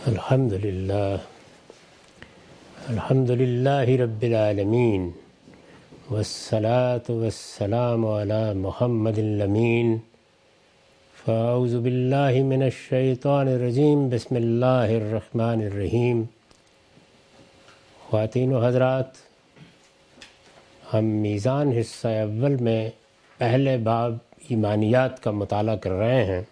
الحمد للہ رب العالمین والصلاة والسلام علی محمد الامین فاعوذ باللہ من الشیطان الرجیم بسم اللہ الرحمن الرحیم۔ خواتین و حضرات، ہم میزان حصہ اول میں پہلے باب ایمانیات کا مطالعہ کر رہے ہیں۔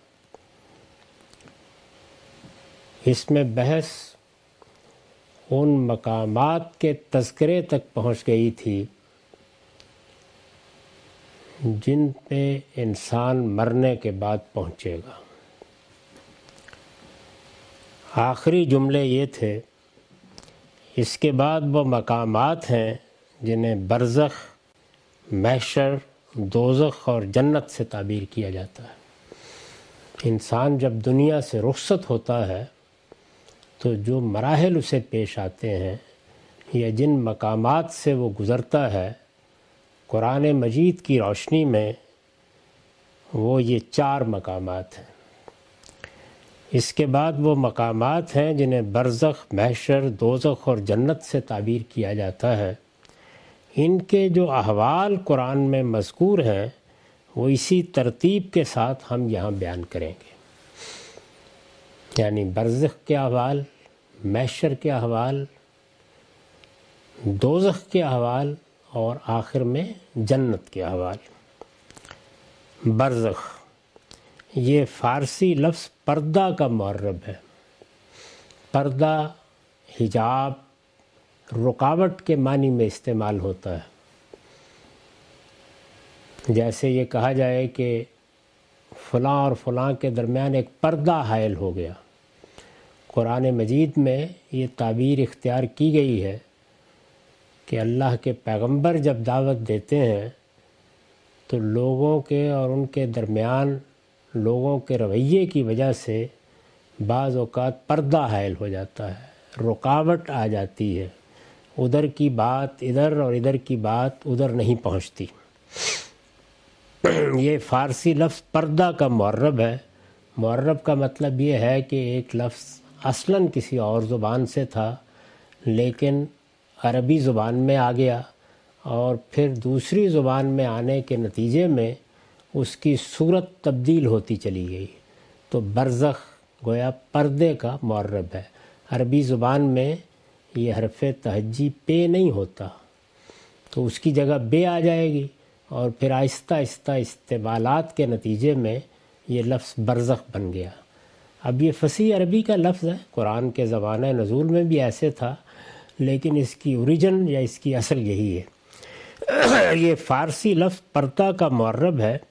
اس میں بحث ان مقامات کے تذکرے تک پہنچ گئی تھی جن پہ انسان مرنے کے بعد پہنچے گا۔ آخری جملے یہ تھے، اس کے بعد وہ مقامات ہیں جنہیں برزخ، محشر، دوزخ اور جنت سے تعبیر کیا جاتا ہے۔ انسان جب دنیا سے رخصت ہوتا ہے تو جو مراحل اسے پیش آتے ہیں یا جن مقامات سے وہ گزرتا ہے، قرآن مجید کی روشنی میں وہ یہ 4 مقامات ہیں۔ اس کے بعد وہ مقامات ہیں جنہیں برزخ، محشر، دوزخ اور جنت سے تعبیر کیا جاتا ہے۔ ان کے جو احوال قرآن میں مذکور ہیں وہ اسی ترتیب کے ساتھ ہم یہاں بیان کریں گے، یعنی برزخ کے احوال، محشر کے احوال، دوزخ کے احوال اور آخر میں جنت کے احوال۔ برزخ یہ فارسی لفظ پردہ کا معرب ہے۔ پردہ حجاب، رکاوٹ کے معنی میں استعمال ہوتا ہے۔ جیسے یہ کہا جائے کہ فلاں اور فلاں کے درمیان ایک پردہ حائل ہو گیا۔ قرآن مجید میں یہ تعبیر اختیار کی گئی ہے کہ اللہ کے پیغمبر جب دعوت دیتے ہیں تو لوگوں کے اور ان کے درمیان لوگوں کے رویے کی وجہ سے بعض اوقات پردہ حائل ہو جاتا ہے، رکاوٹ آ جاتی ہے، ادھر کی بات ادھر اور ادھر کی بات ادھر نہیں پہنچتی۔ یہ فارسی لفظ پردہ کا معرب ہے۔ معرب کا مطلب یہ ہے کہ ایک لفظ اصلاً کسی اور زبان سے تھا لیکن عربی زبان میں آ گیا اور پھر دوسری زبان میں آنے کے نتیجے میں اس کی صورت تبدیل ہوتی چلی گئی، تو برزخ گویا پردے کا معرب ہے۔ عربی زبان میں یہ حرف تہجی پے نہیں ہوتا، تو اس کی جگہ بے آ جائے گی اور پھر آہستہ آہستہ استعمالات کے نتیجے میں یہ لفظ برزخ بن گیا۔ اب یہ فصیح عربی کا لفظ ہے، قرآن کے زمانہ نزول میں بھی ایسے تھا، لیکن اس کی اوریجن یا اس کی اصل یہی ہے۔ یہ فارسی لفظ پردہ کا معرب ہے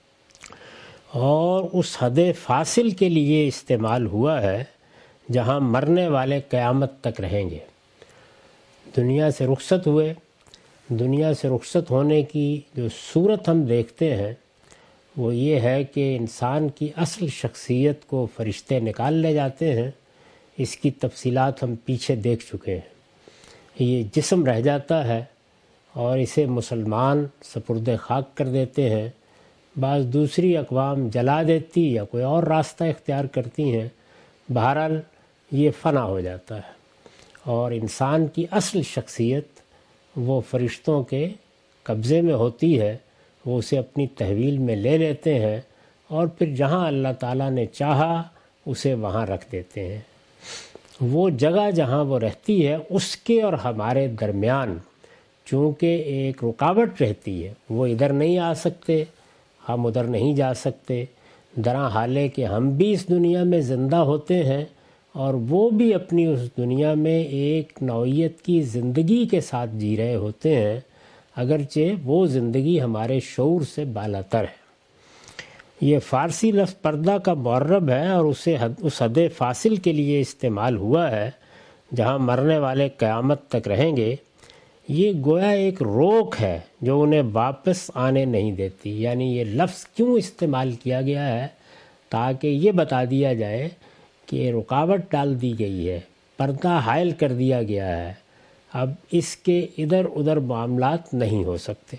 اور اس حد فاصل کے لیے استعمال ہوا ہے جہاں مرنے والے قیامت تک رہیں گے۔ دنیا سے رخصت ہوئے، دنیا سے رخصت ہونے کی جو صورت ہم دیکھتے ہیں وہ یہ ہے کہ انسان کی اصل شخصیت کو فرشتے نکال لے جاتے ہیں۔ اس کی تفصیلات ہم پیچھے دیکھ چکے ہیں۔ یہ جسم رہ جاتا ہے اور اسے مسلمان سپرد خاک کر دیتے ہیں، بعض دوسری اقوام جلا دیتی یا کوئی اور راستہ اختیار کرتی ہیں۔ بہرحال یہ فنا ہو جاتا ہے اور انسان کی اصل شخصیت وہ فرشتوں کے قبضے میں ہوتی ہے۔ وہ اسے اپنی تحویل میں لے لیتے ہیں اور پھر جہاں اللہ تعالیٰ نے چاہا اسے وہاں رکھ دیتے ہیں۔ وہ جگہ جہاں وہ رہتی ہے اس کے اور ہمارے درمیان چونکہ ایک رکاوٹ رہتی ہے، وہ ادھر نہیں آ سکتے، ہم ادھر نہیں جا سکتے، درا حالے کہ ہم بھی اس دنیا میں زندہ ہوتے ہیں اور وہ بھی اپنی اس دنیا میں ایک نوعیت کی زندگی کے ساتھ جی رہے ہوتے ہیں، اگرچہ وہ زندگی ہمارے شعور سے بالاتر ہے۔ یہ فارسی لفظ پردہ کا معرب ہے اور اسے اس حد فاصل کے لیے استعمال ہوا ہے جہاں مرنے والے قیامت تک رہیں گے۔ یہ گویا ایک روک ہے جو انہیں واپس آنے نہیں دیتی، یعنی یہ لفظ کیوں استعمال کیا گیا ہے؟ تاکہ یہ بتا دیا جائے کہ رکاوٹ ڈال دی گئی ہے، پردہ حائل کر دیا گیا ہے، اب اس کے ادھر ادھر معاملات نہیں ہو سکتے۔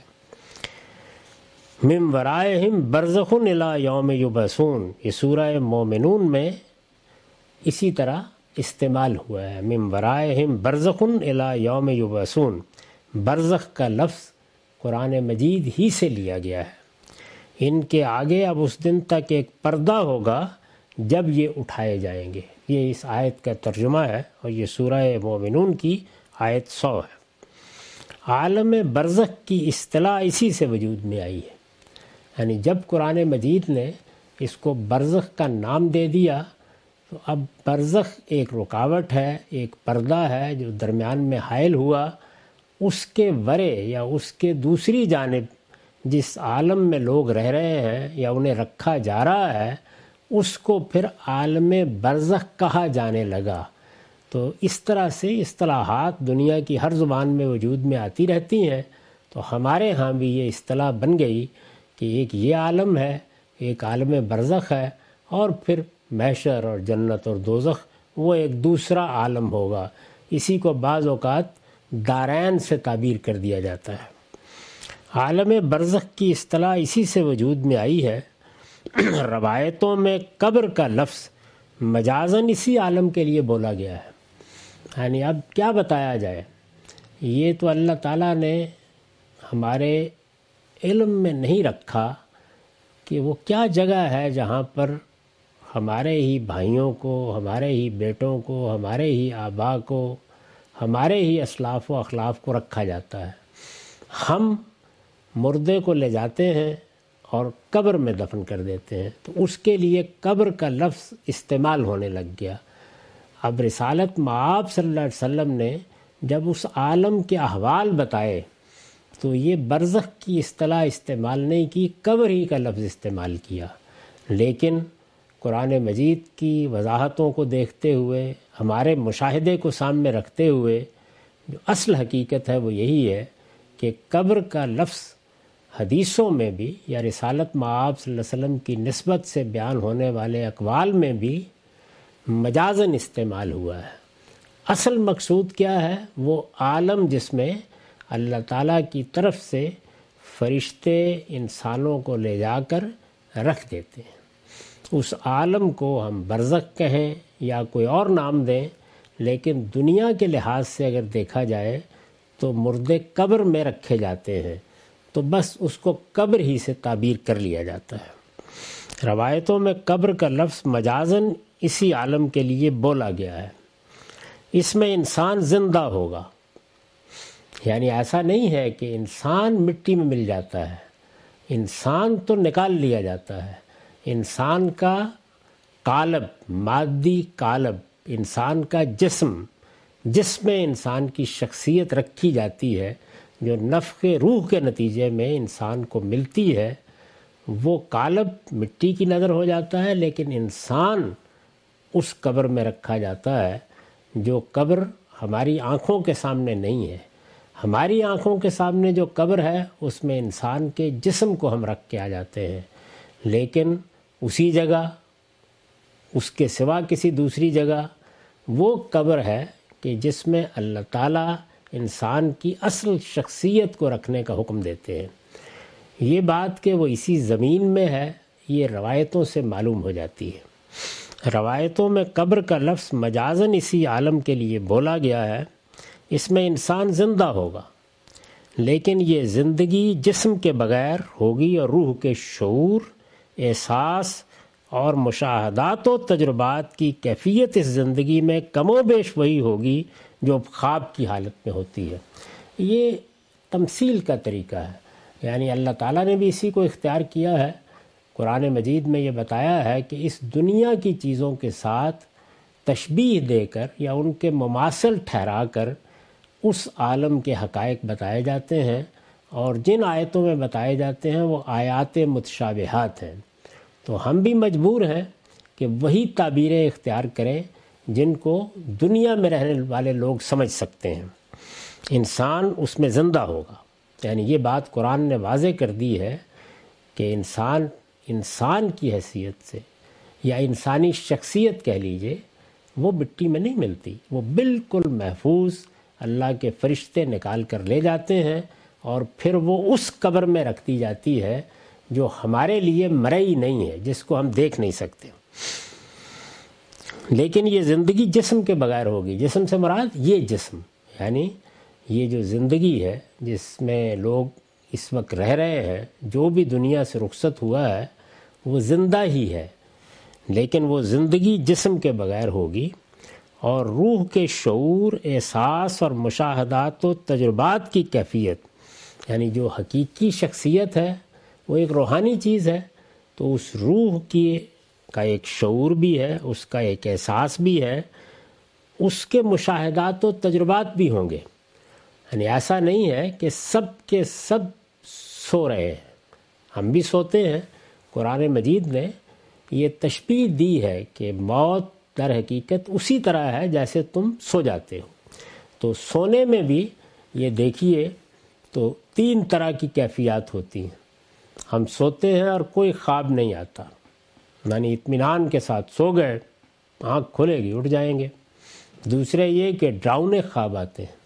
من ورائہم برزخ الی یوم یبعثون، یہ سورہ مومنون میں اسی طرح استعمال ہوا ہے، من ورائہم برزخ الی یوم یبعثون، برزخ کا لفظ قرآن مجید ہی سے لیا گیا ہے۔ ان کے آگے اب اس دن تک ایک پردہ ہوگا جب یہ اٹھائے جائیں گے۔ یہ اس آیت کا ترجمہ ہے اور یہ سورہ مومنون کی آیت 100 ہے۔ عالم برزخ کی اصطلاح اسی سے وجود میں آئی ہے، یعنی جب قرآن مجید نے اس کو برزخ کا نام دے دیا تو اب برزخ ایک رکاوٹ ہے، ایک پردہ ہے جو درمیان میں حائل ہوا، اس کے ورے یا اس کے دوسری جانب جس عالم میں لوگ رہ رہے ہیں یا انہیں رکھا جا رہا ہے اس کو پھر عالم برزخ کہا جانے لگا۔ تو اس طرح سے اصطلاحات دنیا کی ہر زبان میں وجود میں آتی رہتی ہیں، تو ہمارے ہاں بھی یہ اصطلاح بن گئی کہ ایک یہ عالم ہے، ایک عالم برزخ ہے، اور پھر محشر اور جنت اور دوزخ وہ ایک دوسرا عالم ہوگا۔ اسی کو بعض اوقات دارین سے تعبیر کر دیا جاتا ہے۔ عالم برزخ کی اصطلاح اسی سے وجود میں آئی ہے۔ روایتوں میں قبر کا لفظ مجازاً اسی عالم کے لیے بولا گیا ہے، یعنی اب کیا بتایا جائے، یہ تو اللہ تعالیٰ نے ہمارے علم میں نہیں رکھا کہ وہ کیا جگہ ہے جہاں پر ہمارے ہی بھائیوں کو، ہمارے ہی بیٹوں کو، ہمارے ہی آبا کو، ہمارے ہی اسلاف و اخلاف کو رکھا جاتا ہے۔ ہم مردے کو لے جاتے ہیں اور قبر میں دفن کر دیتے ہیں، تو اس کے لیے قبر کا لفظ استعمال ہونے لگ گیا۔ اب رسالت مآب صلی اللہ علیہ وسلم نے جب اس عالم کے احوال بتائے تو یہ برزخ کی اصطلاح استعمال نہیں کی، قبر ہی کا لفظ استعمال کیا۔ لیکن قرآن مجید کی وضاحتوں کو دیکھتے ہوئے، ہمارے مشاہدے کو سامنے رکھتے ہوئے، جو اصل حقیقت ہے وہ یہی ہے کہ قبر کا لفظ حدیثوں میں بھی یا رسالت مآب صلی اللہ علیہ وسلم کی نسبت سے بیان ہونے والے اقوال میں بھی مجازاً استعمال ہوا ہے۔ اصل مقصود کیا ہے؟ وہ عالم جس میں اللہ تعالیٰ کی طرف سے فرشتے انسانوں کو لے جا کر رکھ دیتے ہیں، اس عالم کو ہم برزخ کہیں یا کوئی اور نام دیں، لیکن دنیا کے لحاظ سے اگر دیکھا جائے تو مردے قبر میں رکھے جاتے ہیں، تو بس اس کو قبر ہی سے تعبیر کر لیا جاتا ہے۔ روایتوں میں قبر کا لفظ مجازاً اسی عالم کے لیے بولا گیا ہے۔ اس میں انسان زندہ ہوگا، یعنی ایسا نہیں ہے کہ انسان مٹی میں مل جاتا ہے، انسان تو نکال لیا جاتا ہے۔ انسان کا قالب، مادی قالب، انسان کا جسم، جس میں انسان کی شخصیت رکھی جاتی ہے، جو نفخ روح کے نتیجے میں انسان کو ملتی ہے، وہ قالب مٹی کی نظر ہو جاتا ہے، لیکن انسان اس قبر میں رکھا جاتا ہے جو قبر ہماری آنکھوں کے سامنے نہیں ہے۔ ہماری آنکھوں کے سامنے جو قبر ہے اس میں انسان کے جسم کو ہم رکھ کے آ جاتے ہیں، لیکن اسی جگہ، اس کے سوا کسی دوسری جگہ وہ قبر ہے کہ جس میں اللہ تعالیٰ انسان کی اصل شخصیت کو رکھنے کا حکم دیتے ہیں۔ یہ بات کہ وہ اسی زمین میں ہے، یہ روایتوں سے معلوم ہو جاتی ہے۔ روایتوں میں قبر کا لفظ مجازاً اسی عالم کے لیے بولا گیا ہے۔ اس میں انسان زندہ ہوگا، لیکن یہ زندگی جسم کے بغیر ہوگی اور روح کے شعور، احساس اور مشاہدات و تجربات کی کیفیت اس زندگی میں کم و بیش وہی ہوگی جو خواب کی حالت میں ہوتی ہے۔ یہ تمثیل کا طریقہ ہے، یعنی اللہ تعالیٰ نے بھی اسی کو اختیار کیا ہے۔ قرآن مجید میں یہ بتایا ہے کہ اس دنیا کی چیزوں کے ساتھ تشبیہ دے کر یا ان کے مماثل ٹھہرا کر اس عالم کے حقائق بتائے جاتے ہیں، اور جن آیتوں میں بتائے جاتے ہیں وہ آیات متشابہات ہیں۔ تو ہم بھی مجبور ہیں کہ وہی تعبیریں اختیار کریں جن کو دنیا میں رہنے والے لوگ سمجھ سکتے ہیں۔ انسان اس میں زندہ ہوگا، یعنی یہ بات قرآن نے واضح کر دی ہے کہ انسان کی حیثیت سے یا انسانی شخصیت کہہ لیجئے، وہ مٹی میں نہیں ملتی، وہ بالکل محفوظ اللہ کے فرشتے نکال کر لے جاتے ہیں اور پھر وہ اس قبر میں رکھ دی جاتی ہے جو ہمارے لیے مرئی نہیں ہے، جس کو ہم دیکھ نہیں سکتے۔ لیکن یہ زندگی جسم کے بغیر ہوگی. جسم سے مراد یہ جسم، یعنی یہ جو زندگی ہے جس میں لوگ اس وقت رہ رہے ہیں، جو بھی دنیا سے رخصت ہوا ہے وہ زندہ ہی ہے، لیکن وہ زندگی جسم کے بغیر ہوگی. اور روح کے شعور، احساس اور مشاہدات و تجربات کی کیفیت، یعنی جو حقیقی شخصیت ہے وہ ایک روحانی چیز ہے، تو اس روح کا ایک شعور بھی ہے، اس کا ایک احساس بھی ہے، اس کے مشاہدات و تجربات بھی ہوں گے. یعنی ایسا نہیں ہے کہ سب کے سب سو رہے ہیں، ہم بھی سوتے ہیں. قرآن مجید نے یہ تشبیہ دی ہے کہ موت در حقیقت اسی طرح ہے جیسے تم سو جاتے ہو. تو سونے میں بھی یہ دیکھیے تو 3 طرح کی کیفیات ہوتی ہیں. ہم سوتے ہیں اور کوئی خواب نہیں آتا، یعنی اطمینان کے ساتھ سو گئے، آنکھ کھلے گی اٹھ جائیں گے. دوسرے یہ کہ ڈراؤنے خواب آتے ہیں،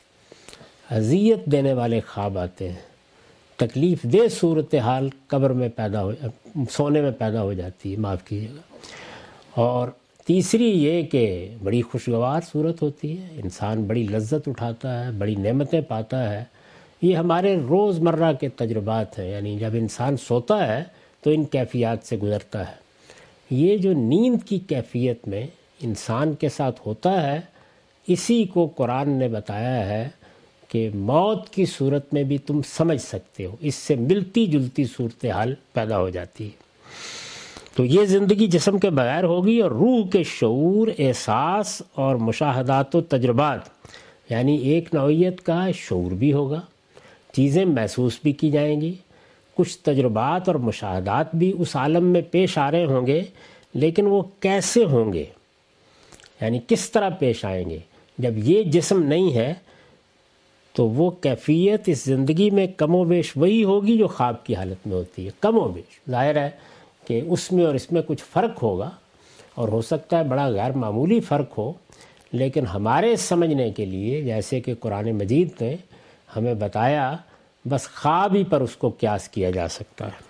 اذیت دینے والے خواب آتے ہیں، تکلیف دہ صورتحال قبر میں سونے میں پیدا ہو جاتی ہے، معاف کیجیے گا. اور تیسری یہ کہ بڑی خوشگوار صورت ہوتی ہے، انسان بڑی لذت اٹھاتا ہے، بڑی نعمتیں پاتا ہے. یہ ہمارے روزمرہ کے تجربات ہیں، یعنی جب انسان سوتا ہے تو ان کیفیات سے گزرتا ہے. یہ جو نیند کی کیفیت میں انسان کے ساتھ ہوتا ہے، اسی کو قرآن نے بتایا ہے کہ موت کی صورت میں بھی تم سمجھ سکتے ہو، اس سے ملتی جلتی صورتحال پیدا ہو جاتی ہے. تو یہ زندگی جسم کے بغیر ہوگی، اور روح کے شعور، احساس اور مشاہدات و تجربات، یعنی ایک نوعیت کا شعور بھی ہوگا، چیزیں محسوس بھی کی جائیں گی، کچھ تجربات اور مشاہدات بھی اس عالم میں پیش آ رہے ہوں گے. لیکن وہ کیسے ہوں گے، یعنی کس طرح پیش آئیں گے؟ جب یہ جسم نہیں ہے تو وہ کیفیت اس زندگی میں کم و بیش وہی ہوگی جو خواب کی حالت میں ہوتی ہے. کم و بیش ظاہر ہے کہ اس میں اور اس میں کچھ فرق ہوگا، اور ہو سکتا ہے بڑا غیر معمولی فرق ہو، لیکن ہمارے سمجھنے کے لیے جیسے کہ قرآن مجید نے ہمیں بتایا، بس خواب ہی پر اس کو قیاس کیا جا سکتا ہے.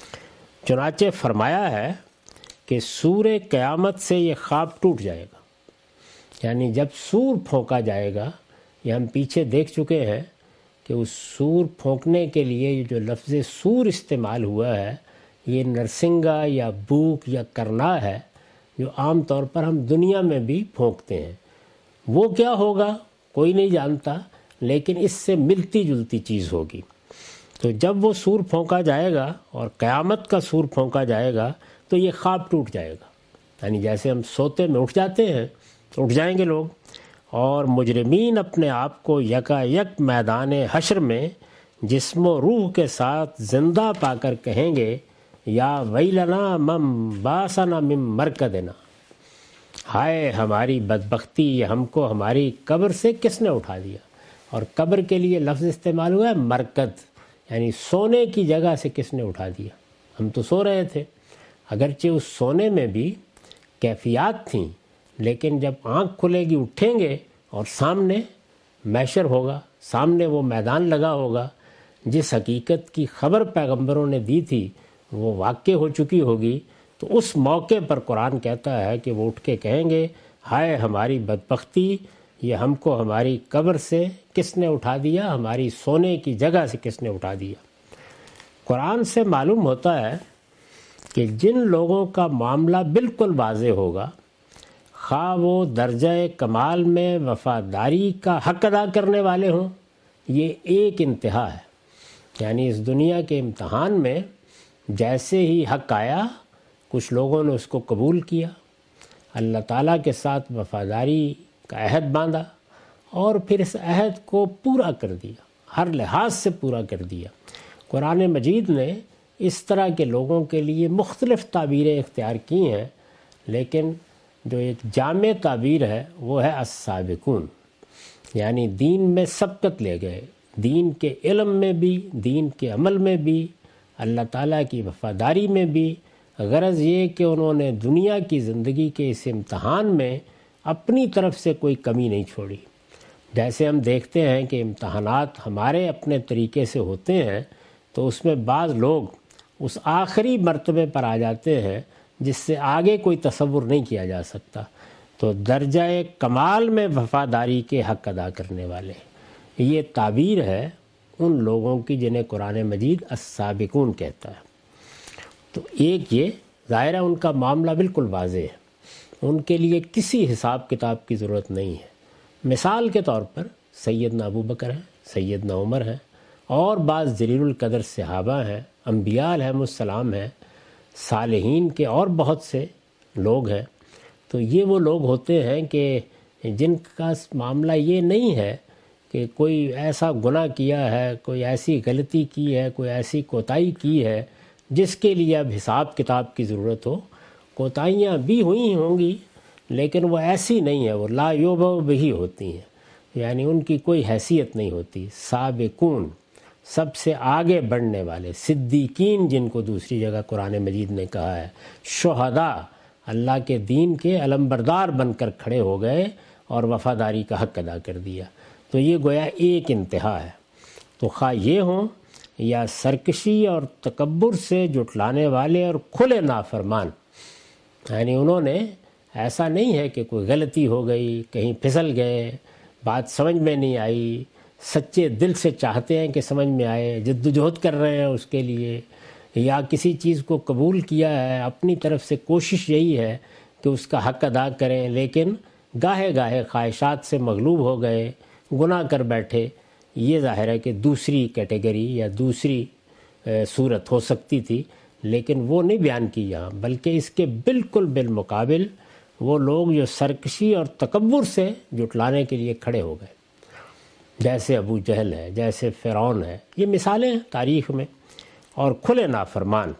چنانچہ فرمایا ہے کہ سور قیامت سے یہ خواب ٹوٹ جائے گا. یعنی جب سور پھونکا جائے گا، یہ ہم پیچھے دیکھ چکے ہیں کہ اس سور پھونکنے کے لیے جو لفظ سور استعمال ہوا ہے، یہ نرسنگا یا بوک یا کرنا ہے، جو عام طور پر ہم دنیا میں بھی پھونکتے ہیں. وہ کیا ہوگا کوئی نہیں جانتا، لیکن اس سے ملتی جلتی چیز ہوگی. تو جب وہ سور پھونکا جائے گا اور قیامت کا سور پھونکا جائے گا تو یہ خواب ٹوٹ جائے گا. یعنی جیسے ہم سوتے میں اٹھ جاتے ہیں تو اٹھ جائیں گے لوگ، اور مجرمین اپنے آپ کو یکا یک میدان حشر میں جسم و روح کے ساتھ زندہ پا کر کہیں گے، یا ویلنا مم باسنا مم مرکدنا، ہائے ہماری بدبختی، ہم کو ہماری قبر سے کس نے اٹھا دیا. اور قبر کے لیے لفظ استعمال ہوا ہے مرکد، یعنی سونے کی جگہ سے کس نے اٹھا دیا. ہم تو سو رہے تھے، اگرچہ اس سونے میں بھی کیفیات تھیں، لیکن جب آنکھ کھلے گی اٹھیں گے اور سامنے محشر ہوگا، سامنے وہ میدان لگا ہوگا، جس حقیقت کی خبر پیغمبروں نے دی تھی وہ واقع ہو چکی ہوگی. تو اس موقع پر قرآن کہتا ہے کہ وہ اٹھ کے کہیں گے، ہائے ہماری بدبختی، یہ ہم کو ہماری قبر سے کس نے اٹھا دیا، ہماری سونے کی جگہ سے کس نے اٹھا دیا. قرآن سے معلوم ہوتا ہے کہ جن لوگوں کا معاملہ بالکل واضح ہوگا، خواہ وہ درجہ کمال میں وفاداری کا حق ادا کرنے والے ہوں، یہ ایک انتہا ہے. یعنی اس دنیا کے امتحان میں جیسے ہی حق آیا، کچھ لوگوں نے اس کو قبول کیا، اللہ تعالیٰ کے ساتھ وفاداری کا عہد باندھا، اور پھر اس عہد کو پورا کر دیا، ہر لحاظ سے پورا کر دیا. قرآن مجید نے اس طرح کے لوگوں کے لیے مختلف تعبیریں اختیار کی ہیں، لیکن جو ایک جامع تعبیر ہے وہ ہے السابقون، یعنی دین میں سبقت لے گئے، دین کے علم میں بھی، دین کے عمل میں بھی، اللہ تعالیٰ کی وفاداری میں بھی. غرض یہ کہ انہوں نے دنیا کی زندگی کے اس امتحان میں اپنی طرف سے کوئی کمی نہیں چھوڑی. جیسے ہم دیکھتے ہیں کہ امتحانات ہمارے اپنے طریقے سے ہوتے ہیں، تو اس میں بعض لوگ اس آخری مرتبے پر آ جاتے ہیں جس سے آگے کوئی تصور نہیں کیا جا سکتا. تو درجہ کمال میں وفاداری کے حق ادا کرنے والے، یہ تعبیر ہے ان لوگوں کی جنہیں قرآن مجید السابقون کہتا ہے۔ تو ایک یہ ظاہر ہے ان کا معاملہ بالکل واضح ہے، ان کے لیے کسی حساب کتاب کی ضرورت نہیں ہے۔ مثال کے طور پر سیدنا ابو بکر ہیں، سیدنا عمر ہیں، اور بعض جلیل القدر صحابہ ہیں، انبیاء علیہم السلام ہیں، صالحین کے اور بہت سے لوگ ہیں۔ تو یہ وہ لوگ ہوتے ہیں کہ جن کا معاملہ یہ نہیں ہے کہ کوئی ایسا گناہ کیا ہے، کوئی ایسی غلطی کی ہے، کوئی ایسی کوتاہی کی ہے جس کے لیے اب حساب کتاب کی ضرورت ہو۔ کوتاہیاں بھی ہوئی ہوں گی لیکن وہ ایسی نہیں ہے، وہ لا یوبو بہی ہوتی ہیں، یعنی ان کی کوئی حیثیت نہیں ہوتی۔ سابقون، سب سے آگے بڑھنے والے، صدیقین جن کو دوسری جگہ قرآن مجید نے کہا ہے، شہداء، اللہ کے دین کے علمبردار بن کر کھڑے ہو گئے اور وفاداری کا حق ادا کر دیا۔ تو یہ گویا ایک انتہا ہے۔ تو خواہ یہ ہوں یا سرکشی اور تکبر سے جھٹلانے والے اور کھلے نافرمان، یعنی انہوں نے ایسا نہیں ہے کہ کوئی غلطی ہو گئی، کہیں پھسل گئے، بات سمجھ میں نہیں آئی، سچے دل سے چاہتے ہیں کہ سمجھ میں آئے، جدوجہد کر رہے ہیں اس کے لیے، یا کسی چیز کو قبول کیا ہے، اپنی طرف سے کوشش یہی ہے کہ اس کا حق ادا کریں، لیکن گاہے گاہے خواہشات سے مغلوب ہو گئے، گناہ کر بیٹھے۔ یہ ظاہر ہے کہ دوسری کیٹیگری یا دوسری صورت ہو سکتی تھی، لیکن وہ نہیں بیان کی یہاں، بلکہ اس کے بالکل بالمقابل وہ لوگ جو سرکشی اور تکبر سے جھٹلانے کے لیے کھڑے ہو گئے، جیسے ابو جہل ہے، جیسے فرعون ہے، یہ مثالیں ہیں تاریخ میں، اور کھلے نافرمان۔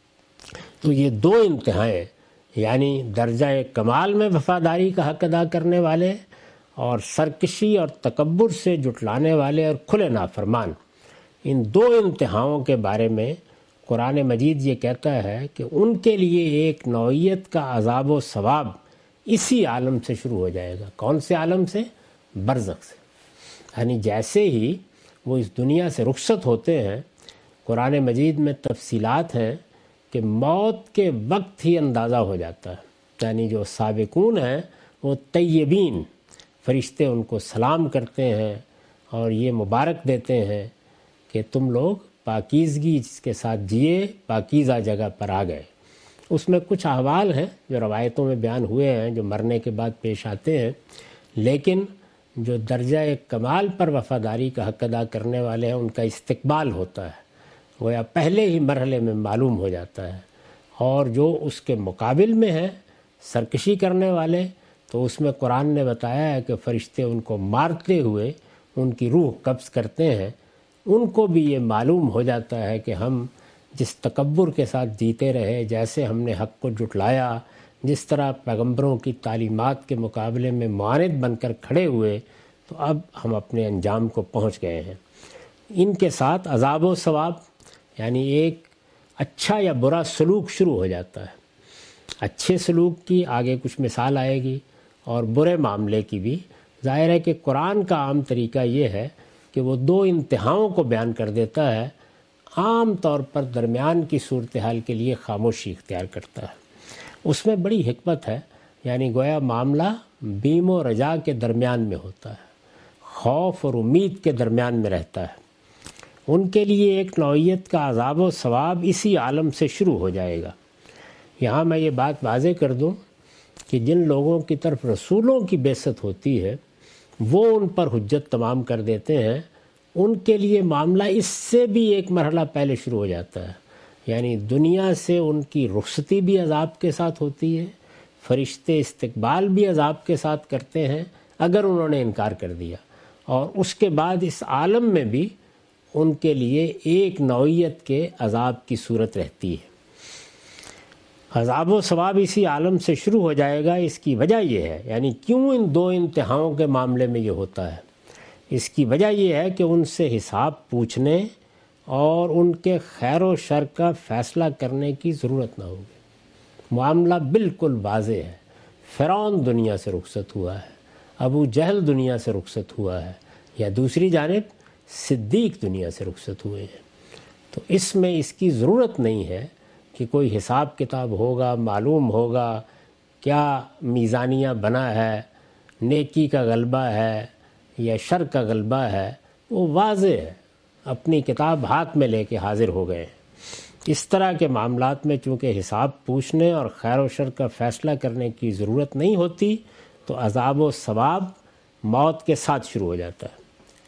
تو یہ دو انتہائیں، یعنی درجہ کمال میں وفاداری کا حق ادا کرنے والے اور سرکشی اور تکبر سے جھٹلانے والے اور کھلے نافرمان، ان دو انتہاؤں کے بارے میں قرآن مجید یہ کہتا ہے کہ ان کے لیے ایک نوعیت کا عذاب و ثواب اسی عالم سے شروع ہو جائے گا۔ کون سے عالم سے؟ برزخ سے۔ یعنی جیسے ہی وہ اس دنیا سے رخصت ہوتے ہیں، قرآن مجید میں تفصیلات ہیں کہ موت کے وقت ہی اندازہ ہو جاتا ہے۔ یعنی جو سابقون ہیں وہ طیبین، فرشتے ان کو سلام کرتے ہیں اور یہ مبارک دیتے ہیں کہ تم لوگ پاکیزگی کے ساتھ جیے، پاکیزہ جگہ پر آ گئے۔ اس میں کچھ احوال ہیں جو روایتوں میں بیان ہوئے ہیں جو مرنے کے بعد پیش آتے ہیں، لیکن جو درجہ کمال پر وفاداری کا حق ادا کرنے والے ہیں ان کا استقبال ہوتا ہے، گویا پہلے ہی مرحلے میں معلوم ہو جاتا ہے۔ اور جو اس کے مقابل میں ہیں سرکشی کرنے والے، تو اس میں قرآن نے بتایا ہے کہ فرشتے ان کو مارتے ہوئے ان کی روح قبض کرتے ہیں۔ ان کو بھی یہ معلوم ہو جاتا ہے کہ ہم جس تکبر کے ساتھ جیتے رہے، جیسے ہم نے حق کو جھٹلایا، جس طرح پیغمبروں کی تعلیمات کے مقابلے میں معاند بن کر کھڑے ہوئے، تو اب ہم اپنے انجام کو پہنچ گئے ہیں۔ ان کے ساتھ عذاب و ثواب، یعنی ایک اچھا یا برا سلوک شروع ہو جاتا ہے۔ اچھے سلوک کی آگے کچھ مثال آئے گی اور برے معاملے کی بھی۔ ظاہر ہے کہ قرآن کا عام طریقہ یہ ہے کہ وہ دو انتہاؤں کو بیان کر دیتا ہے، عام طور پر درمیان کی صورتحال کے لیے خاموشی اختیار کرتا ہے۔ اس میں بڑی حکمت ہے، یعنی گویا معاملہ بیم و رجا کے درمیان میں ہوتا ہے، خوف اور امید کے درمیان میں رہتا ہے۔ ان کے لیے ایک نوعیت کا عذاب و ثواب اسی عالم سے شروع ہو جائے گا۔ یہاں میں یہ بات واضح کر دوں کہ جن لوگوں کی طرف رسولوں کی بعثت ہوتی ہے وہ ان پر حجت تمام کر دیتے ہیں، ان کے لیے معاملہ اس سے بھی ایک مرحلہ پہلے شروع ہو جاتا ہے۔ یعنی دنیا سے ان کی رخصتی بھی عذاب کے ساتھ ہوتی ہے، فرشتے استقبال بھی عذاب کے ساتھ کرتے ہیں اگر انہوں نے انکار کر دیا، اور اس کے بعد اس عالم میں بھی ان کے لیے ایک نوعیت کے عذاب کی صورت رہتی ہے۔ عذاب و ثواب اسی عالم سے شروع ہو جائے گا۔ اس کی وجہ یہ ہے، یعنی کیوں ان دو انتہاؤں کے معاملے میں یہ ہوتا ہے، اس کی وجہ یہ ہے کہ ان سے حساب پوچھنے اور ان کے خیر و شر کا فیصلہ کرنے کی ضرورت نہ ہوگی۔ معاملہ بالکل واضح ہے۔ فرعون دنیا سے رخصت ہوا ہے، ابو جہل دنیا سے رخصت ہوا ہے، یا دوسری جانب صدیق دنیا سے رخصت ہوئے ہیں۔ تو اس میں اس کی ضرورت نہیں ہے کہ کوئی حساب کتاب ہوگا، معلوم ہوگا کہ کیا میزانیہ بنا ہے، نیکی کا غلبہ ہے یا شر کا غلبہ ہے، وہ واضح ہے، اپنی کتاب ہاتھ میں لے کے حاضر ہو گئے ہیں۔ اس طرح کے معاملات میں چونکہ حساب پوچھنے اور خیر و شر کا فیصلہ کرنے کی ضرورت نہیں ہوتی، تو عذاب و ثواب موت کے ساتھ شروع ہو جاتا ہے۔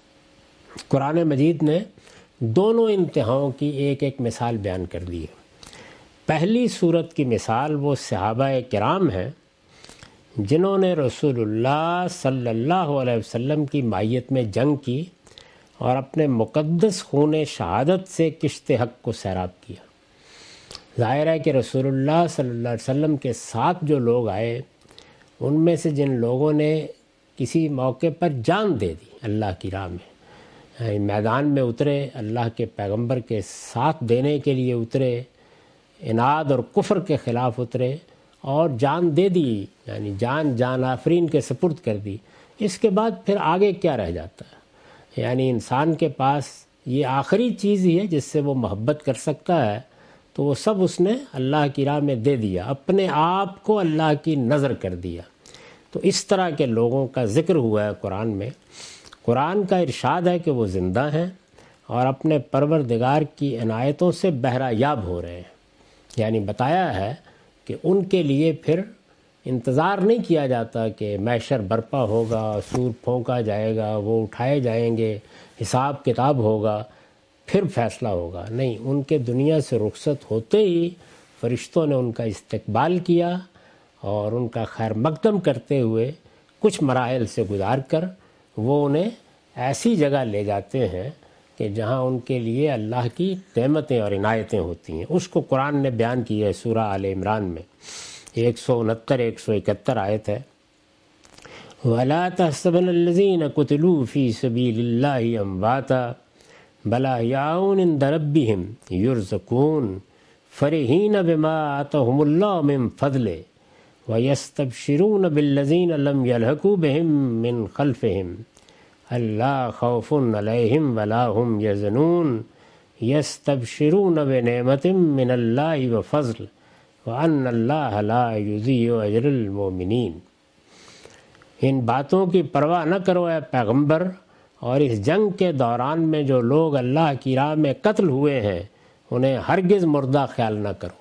قرآن مجید نے دونوں انتہاؤں کی ایک ایک مثال بیان کر دی ہے۔ پہلی صورت کی مثال وہ صحابہ کرام ہیں جنہوں نے رسول اللہ صلی اللہ علیہ وسلم کی مائیت میں جنگ کی اور اپنے مقدس خون شہادت سے کشت حق کو سیراب کیا۔ ظاہر ہے کہ رسول اللہ صلی اللہ علیہ وسلم کے ساتھ جو لوگ آئے، ان میں سے جن لوگوں نے کسی موقع پر جان دے دی اللہ کی راہ میں، میدان میں اترے، اللہ کے پیغمبر کے ساتھ دینے کے لیے اترے، اناد اور کفر کے خلاف اترے اور جان دے دی، یعنی جان آفرین کے سپرد کر دی۔ اس کے بعد پھر آگے کیا رہ جاتا ہے؟ یعنی انسان کے پاس یہ آخری چیز ہی ہے جس سے وہ محبت کر سکتا ہے، تو وہ سب اس نے اللہ کی راہ میں دے دیا، اپنے آپ کو اللہ کی نظر کر دیا۔ تو اس طرح کے لوگوں کا ذکر ہوا ہے قرآن میں۔ قرآن کا ارشاد ہے کہ وہ زندہ ہیں اور اپنے پروردگار کی عنایتوں سے بہرہ یاب ہو رہے ہیں، یعنی بتایا ہے کہ ان کے لیے پھر انتظار نہیں کیا جاتا کہ محشر برپا ہوگا، سور پھونکا جائے گا، وہ اٹھائے جائیں گے، حساب کتاب ہوگا، پھر فیصلہ ہوگا۔ نہیں، ان کے دنیا سے رخصت ہوتے ہی فرشتوں نے ان کا استقبال کیا اور ان کا خیر مقدم کرتے ہوئے کچھ مراحل سے گزار کر وہ انہیں ایسی جگہ لے جاتے ہیں کہ جہاں ان کے لیے اللہ کی نعمتیں اور عنایتیں ہوتی ہیں۔ اس کو قرآن نے بیان کی ہے سورہ آل عمران میں، 169 171 آیت ہے۔ وَلَا تَحْسَبَنَّ الَّذِينَ قُتِلُوا فِي سَبِيلِ اللَّهِ أَمْوَاتًا بَلْ أَحْيَاءٌ عِندَ رَبِّهِمْ يُرْزَقُونَ فَرِحِينَ بِمَا آتَاهُمُ اللَّهُ مِنْ فَضْلِهِ وَيَسْتَبْشِرُونَ بِالَّذِينَ لَمْ يَلْحَقُوا بِهِمْ مِنْ خَلْفِهِمْ أَلَّا خَوْفٌ عَلَيْهِمْ وَلَا هُمْ يَحْزَنُونَ يَسْتَبْشِرُونَ بِنِعْمَةٍ مِّنَ اللَّهِ وَفَضْلٍ وَأَنَّ اللَّهَ لَا يُضِيعُ أَجْرَ الْمُؤْمِنِينَ۔ ان باتوں کی پرواہ نہ کرو اے پیغمبر، اور اس جنگ کے دوران میں جو لوگ اللہ کی راہ میں قتل ہوئے ہیں انہیں ہرگز مردہ خیال نہ کرو۔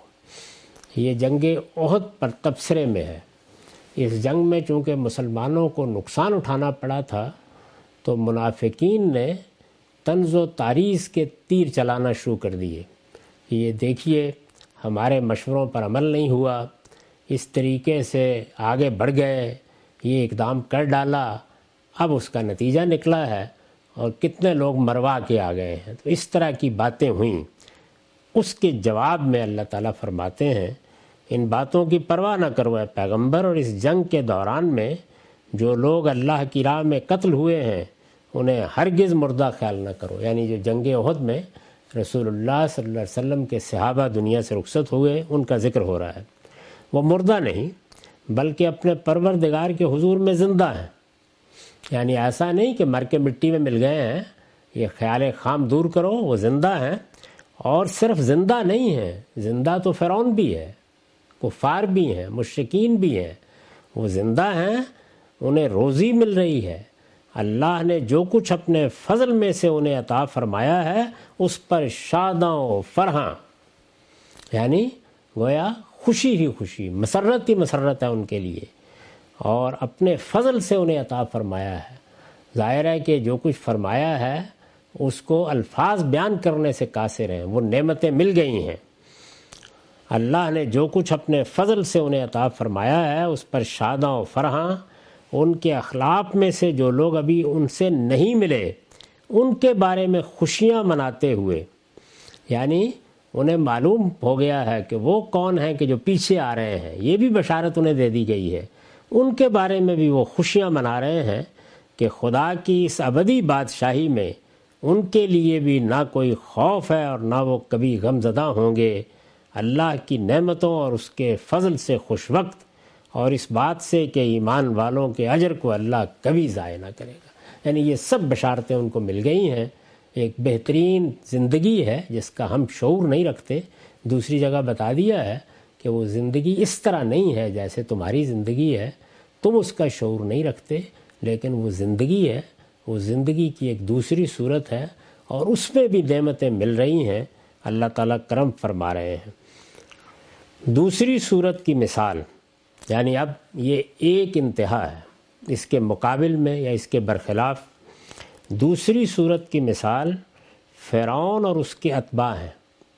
یہ جنگ احد پر تبصرے میں ہے۔ اس جنگ میں چونکہ مسلمانوں کو نقصان اٹھانا پڑا تھا، تو منافقین نے طنز و تعریض کے تیر چلانا شروع کر دیے۔ یہ دیکھیے ہمارے مشوروں پر عمل نہیں ہوا، اس طریقے سے آگے بڑھ گئے، یہ اقدام کر ڈالا، اب اس کا نتیجہ نکلا ہے اور کتنے لوگ مروا کے آ گئے ہیں۔ تو اس طرح کی باتیں ہوئیں۔ اس کے جواب میں اللہ تعالیٰ فرماتے ہیں ان باتوں کی پرواہ نہ کرو اے پیغمبر، اور اس جنگ کے دوران میں جو لوگ اللہ کی راہ میں قتل ہوئے ہیں انہیں ہرگز مردہ خیال نہ کرو۔ یعنی جو جنگ احد میں رسول اللہ صلی اللہ علیہ وسلم کے صحابہ دنیا سے رخصت ہوئے، ان کا ذکر ہو رہا ہے۔ وہ مردہ نہیں بلکہ اپنے پروردگار کے حضور میں زندہ ہیں۔ یعنی ایسا نہیں کہ مر کے مٹی میں مل گئے ہیں، یہ خیال خام دور کرو، وہ زندہ ہیں، اور صرف زندہ نہیں ہیں، زندہ تو فرعون بھی ہے، کفار بھی ہیں، مشرکین بھی ہیں، وہ زندہ ہیں، انہیں روزی مل رہی ہے، اللہ نے جو کچھ اپنے فضل میں سے انہیں عطا فرمایا ہے اس پر شاداں و فرحاں، یعنی گویا خوشی ہی خوشی، مسرت ہی مسرت ہے ان کے لیے، اور اپنے فضل سے انہیں عطا فرمایا ہے۔ ظاہر ہے کہ جو کچھ فرمایا ہے اس کو الفاظ بیان کرنے سے قاصر ہیں، وہ نعمتیں مل گئی ہیں۔ اللہ نے جو کچھ اپنے فضل سے انہیں عطا فرمایا ہے اس پر شاداں و فرحاں۔ ان کے اخلاق میں سے جو لوگ ابھی ان سے نہیں ملے ان کے بارے میں خوشیاں مناتے ہوئے، یعنی انہیں معلوم ہو گیا ہے کہ وہ کون ہیں کہ جو پیچھے آ رہے ہیں، یہ بھی بشارت انہیں دے دی گئی ہے، ان کے بارے میں بھی وہ خوشیاں منا رہے ہیں کہ خدا کی اس ابدی بادشاہی میں ان کے لیے بھی نہ کوئی خوف ہے اور نہ وہ کبھی غم زدہ ہوں گے۔ اللہ کی نعمتوں اور اس کے فضل سے خوش وقت، اور اس بات سے کہ ایمان والوں کے اجر کو اللہ کبھی ضائع نہ کرے گا۔ یعنی یہ سب بشارتیں ان کو مل گئی ہیں۔ ایک بہترین زندگی ہے جس کا ہم شعور نہیں رکھتے۔ دوسری جگہ بتا دیا ہے کہ وہ زندگی اس طرح نہیں ہے جیسے تمہاری زندگی ہے، تم اس کا شعور نہیں رکھتے، لیکن وہ زندگی ہے، وہ زندگی کی ایک دوسری صورت ہے، اور اس میں بھی نعمتیں مل رہی ہیں، اللہ تعالیٰ کرم فرما رہے ہیں۔ دوسری صورت کی مثال، یعنی اب یہ ایک انتہا ہے، اس کے مقابل میں یا اس کے برخلاف دوسری صورت کی مثال فرعون اور اس کے اتباع ہیں۔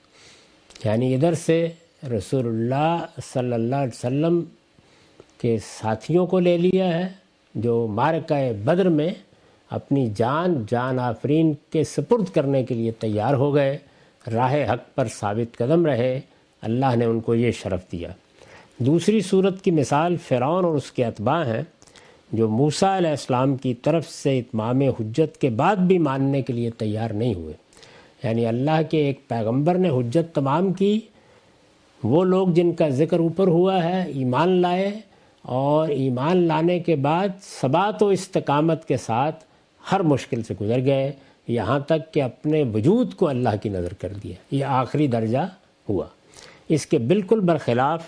یعنی ادھر سے رسول اللہ صلی اللہ علیہ وسلم کے ساتھیوں کو لے لیا ہے جو معرکہ بدر میں اپنی جان آفرین کے سپرد کرنے کے لیے تیار ہو گئے، راہ حق پر ثابت قدم رہے، اللہ نے ان کو یہ شرف دیا۔ دوسری صورت کی مثال فرعون اور اس کے اتباع ہیں جو موسیٰ علیہ السلام کی طرف سے اتمام حجت کے بعد بھی ماننے کے لیے تیار نہیں ہوئے۔ یعنی اللہ کے ایک پیغمبر نے حجت تمام کی، وہ لوگ جن کا ذکر اوپر ہوا ہے ایمان لائے، اور ایمان لانے کے بعد ثبات و استقامت کے ساتھ ہر مشکل سے گزر گئے، یہاں تک کہ اپنے وجود کو اللہ کی نظر کر دیا۔ یہ آخری درجہ ہوا۔ اس کے بالکل برخلاف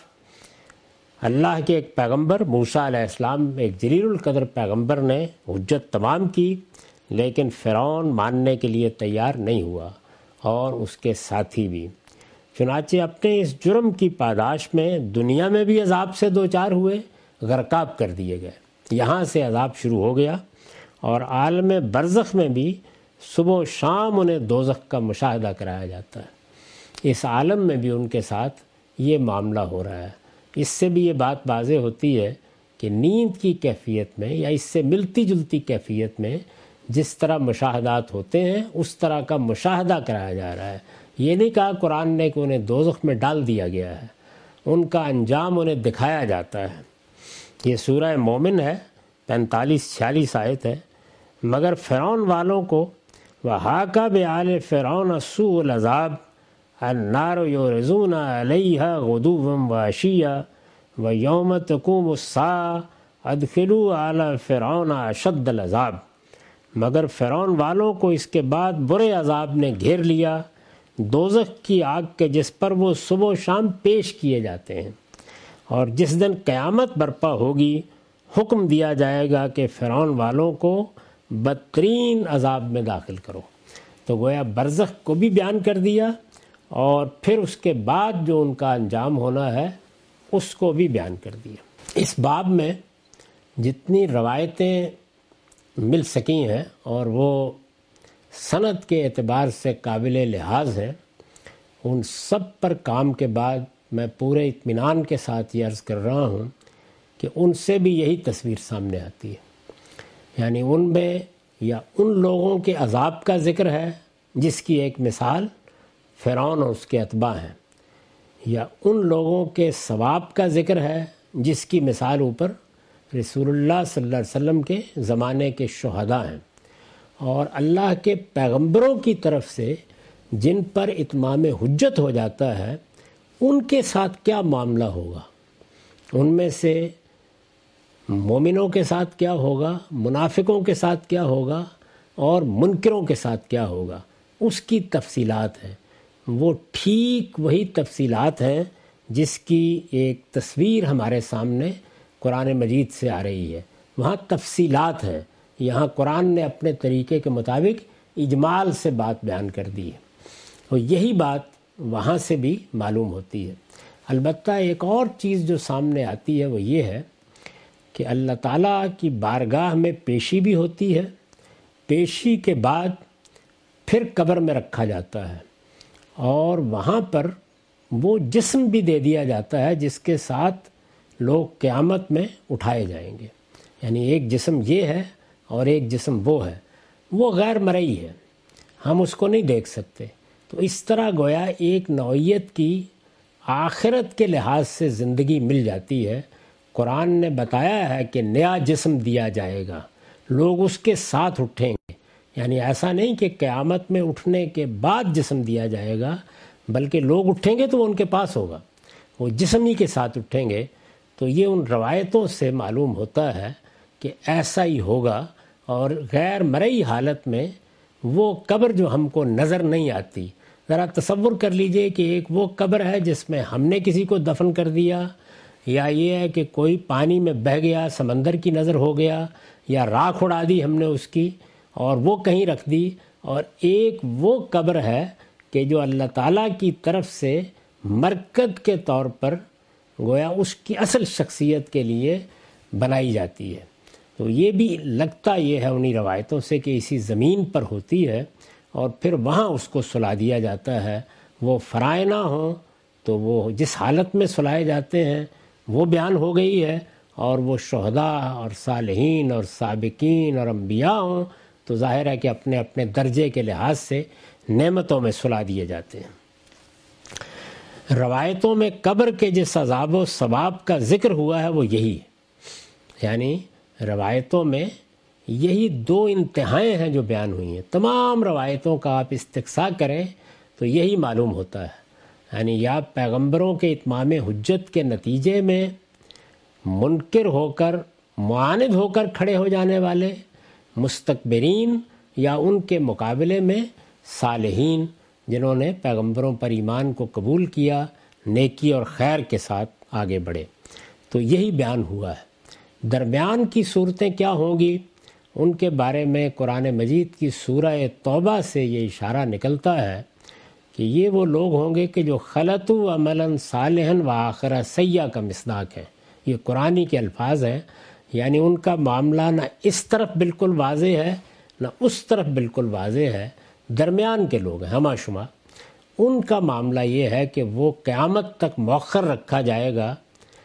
اللہ کے ایک پیغمبر موسیٰ علیہ السلام، ایک جلیل القدر پیغمبر نے حجت تمام کی، لیکن فرعون ماننے کے لیے تیار نہیں ہوا، اور اس کے ساتھی بھی۔ چنانچہ اپنے اس جرم کی پاداش میں دنیا میں بھی عذاب سے دوچار ہوئے، غرقاب کر دیے گئے، یہاں سے عذاب شروع ہو گیا، اور عالم برزخ میں بھی صبح و شام انہیں دوزخ کا مشاہدہ کرایا جاتا ہے۔ اس عالم میں بھی ان کے ساتھ یہ معاملہ ہو رہا ہے۔ اس سے بھی یہ بات واضح ہوتی ہے کہ نیند کی کیفیت میں یا اس سے ملتی جلتی کیفیت میں جس طرح مشاہدات ہوتے ہیں اس طرح کا مشاہدہ کرایا جا رہا ہے۔ یہ نہیں کہا قرآن نے کہ انہیں دوزخ میں ڈال دیا گیا ہے، ان کا انجام انہیں دکھایا جاتا ہے۔ یہ سورہ مومن ہے، 45-46 آیت ہے۔ مگر فرعون والوں کو وَحَاقَ بِآلِ فِرْعَوْنَ سُوءُ الْعَذَابِ النَّارُ يُعْرَضُونَ عَلَيْهَا غُدُوًّا وَعَشِيًّا وَيَوْمَ تَقُومُ السَّاعَةُ أَدْخِلُوا آلَ فِرْعَوْنَ أَشَدَّ الْعَذَابِ، مگر فرعون والوں کو اس کے بعد برے عذاب نے گھیر لیا، دوزخ کی آگ کے جس پر وہ صبح و شام پیش کیے جاتے ہیں، اور جس دن قیامت برپا ہوگی حکم دیا جائے گا کہ فرعون والوں کو بدترین عذاب میں داخل کرو۔ تو گویا برزخ کو بھی بیان کر دیا، اور پھر اس کے بعد جو ان کا انجام ہونا ہے اس کو بھی بیان کر دیا۔ اس باب میں جتنی روایتیں مل سکی ہیں اور وہ سند کے اعتبار سے قابل لحاظ ہیں، ان سب پر کام کے بعد میں پورے اطمینان کے ساتھ یہ عرض کر رہا ہوں کہ ان سے بھی یہی تصویر سامنے آتی ہے۔ یعنی ان میں یا ان لوگوں کے عذاب کا ذکر ہے جس کی ایک مثال فرعون اور اس کے اتباع ہیں، یا ان لوگوں کے ثواب کا ذکر ہے جس کی مثال اوپر رسول اللہ صلی اللہ علیہ وسلم کے زمانے کے شہداء ہیں، اور اللہ کے پیغمبروں کی طرف سے جن پر اتمام حجت ہو جاتا ہے ان کے ساتھ کیا معاملہ ہوگا، ان میں سے مومنوں کے ساتھ کیا ہوگا، منافقوں کے ساتھ کیا ہوگا، اور منکروں کے ساتھ کیا ہوگا، اس کی تفصیلات ہیں۔ وہ ٹھیک وہی تفصیلات ہیں جس کی ایک تصویر ہمارے سامنے قرآن مجید سے آ رہی ہے، وہاں تفصیلات ہیں، یہاں قرآن نے اپنے طریقے کے مطابق اجمال سے بات بیان کر دی ہے، اور یہی بات وہاں سے بھی معلوم ہوتی ہے۔ البتہ ایک اور چیز جو سامنے آتی ہے وہ یہ ہے کہ اللہ تعالیٰ کی بارگاہ میں پیشی بھی ہوتی ہے، پیشی کے بعد پھر قبر میں رکھا جاتا ہے، اور وہاں پر وہ جسم بھی دے دیا جاتا ہے جس کے ساتھ لوگ قیامت میں اٹھائے جائیں گے۔ یعنی ایک جسم یہ ہے اور ایک جسم وہ ہے، وہ غیر مرئی ہے، ہم اس کو نہیں دیکھ سکتے۔ تو اس طرح گویا ایک نوعیت کی آخرت کے لحاظ سے زندگی مل جاتی ہے۔ قرآن نے بتایا ہے کہ نیا جسم دیا جائے گا، لوگ اس کے ساتھ اٹھیں گے۔ یعنی ایسا نہیں کہ قیامت میں اٹھنے کے بعد جسم دیا جائے گا، بلکہ لوگ اٹھیں گے تو وہ ان کے پاس ہوگا، وہ جسم ہی کے ساتھ اٹھیں گے۔ تو یہ ان روایتوں سے معلوم ہوتا ہے کہ ایسا ہی ہوگا، اور غیر مرئی حالت میں وہ قبر جو ہم کو نظر نہیں آتی، ذرا تصور کر لیجئے کہ ایک وہ قبر ہے جس میں ہم نے کسی کو دفن کر دیا، یا یہ ہے کہ کوئی پانی میں بہہ گیا، سمندر کی نظر ہو گیا، یا راکھ اڑا دی ہم نے اس کی اور وہ کہیں رکھ دی، اور ایک وہ قبر ہے کہ جو اللہ تعالیٰ کی طرف سے مرکز کے طور پر گویا اس کی اصل شخصیت کے لیے بنائی جاتی ہے۔ تو یہ بھی لگتا یہ ہے انہی روایتوں سے کہ اسی زمین پر ہوتی ہے، اور پھر وہاں اس کو سلا دیا جاتا ہے۔ وہ فرائض ہوں تو وہ جس حالت میں سلائے جاتے ہیں وہ بیان ہو گئی ہے، اور وہ شہداء اور صالحین اور سابقین اور انبیاء ہوں تو ظاہر ہے کہ اپنے اپنے درجے کے لحاظ سے نعمتوں میں سلا دیے جاتے ہیں۔ روایتوں میں قبر کے جس عذاب و ثواب کا ذکر ہوا ہے وہ یہی ہے، یعنی روایتوں میں یہی دو انتہائیں ہیں جو بیان ہوئی ہیں۔ تمام روایتوں کا آپ استقصاء کریں تو یہی معلوم ہوتا ہے، یعنی یا پیغمبروں کے اتمام حجت کے نتیجے میں منکر ہو کر معاند ہو کر کھڑے ہو جانے والے مستکبرین، یا ان کے مقابلے میں صالحین جنہوں نے پیغمبروں پر ایمان کو قبول کیا، نیکی اور خیر کے ساتھ آگے بڑھے۔ تو یہی بیان ہوا ہے۔ درمیان کی صورتیں کیا ہوں گی ان کے بارے میں قرآن مجید کی سورہ توبہ سے یہ اشارہ نکلتا ہے کہ یہ وہ لوگ ہوں گے کہ جو خلطوا عملا صالحا وآخر سیئا کا مصداق ہے۔ یہ قرآنی کے الفاظ ہیں، یعنی ان کا معاملہ نہ اس طرف بالکل واضح ہے نہ اس طرف بالکل واضح ہے، درمیان کے لوگ ہیں ہمہ شمہ۔ ان کا معاملہ یہ ہے کہ وہ قیامت تک مؤخر رکھا جائے گا،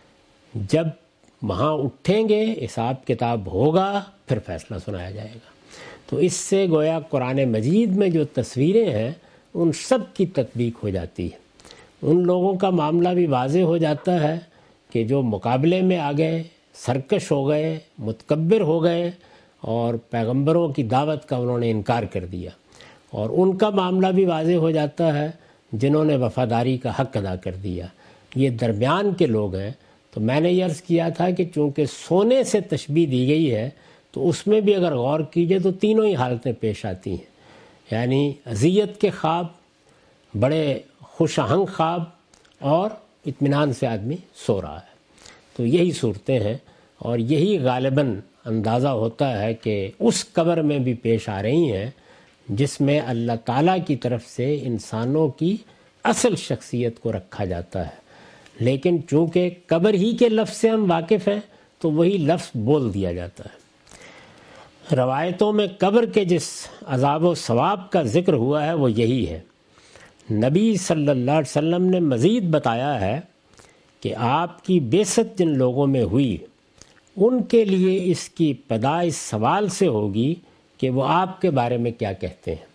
جب وہاں اٹھیں گے حساب کتاب ہوگا پھر فیصلہ سنایا جائے گا۔ تو اس سے گویا قرآن مجید میں جو تصویریں ہیں ان سب کی تطبیق ہو جاتی ہے۔ ان لوگوں کا معاملہ بھی واضح ہو جاتا ہے کہ جو مقابلے میں آ گئے، سرکش ہو گئے، متکبر ہو گئے اور پیغمبروں کی دعوت کا انہوں نے انکار کر دیا، اور ان کا معاملہ بھی واضح ہو جاتا ہے جنہوں نے وفاداری کا حق ادا کر دیا۔ یہ درمیان کے لوگ ہیں۔ تو میں نے یہ عرض کیا تھا کہ چونکہ سونے سے تشبیہ دی گئی ہے تو اس میں بھی اگر غور کیجئے تو تینوں ہی حالتیں پیش آتی ہیں، یعنی اذیت کے خواب، بڑے خوش آہنگ خواب، اور اطمینان سے آدمی سو رہا ہے۔ تو یہی صورتیں ہیں، اور یہی غالباً اندازہ ہوتا ہے کہ اس قبر میں بھی پیش آ رہی ہیں جس میں اللہ تعالیٰ کی طرف سے انسانوں کی اصل شخصیت کو رکھا جاتا ہے، لیکن چونکہ قبر ہی کے لفظ سے ہم واقف ہیں تو وہی لفظ بول دیا جاتا ہے۔ روایتوں میں قبر کے جس عذاب و ثواب کا ذکر ہوا ہے وہ یہی ہے۔ نبی صلی اللہ علیہ وسلم نے مزید بتایا ہے کہ آپ کی بعثت جن لوگوں میں ہوئی ان کے لیے اس کی ابتدا اس سوال سے ہوگی کہ وہ آپ کے بارے میں کیا کہتے ہیں۔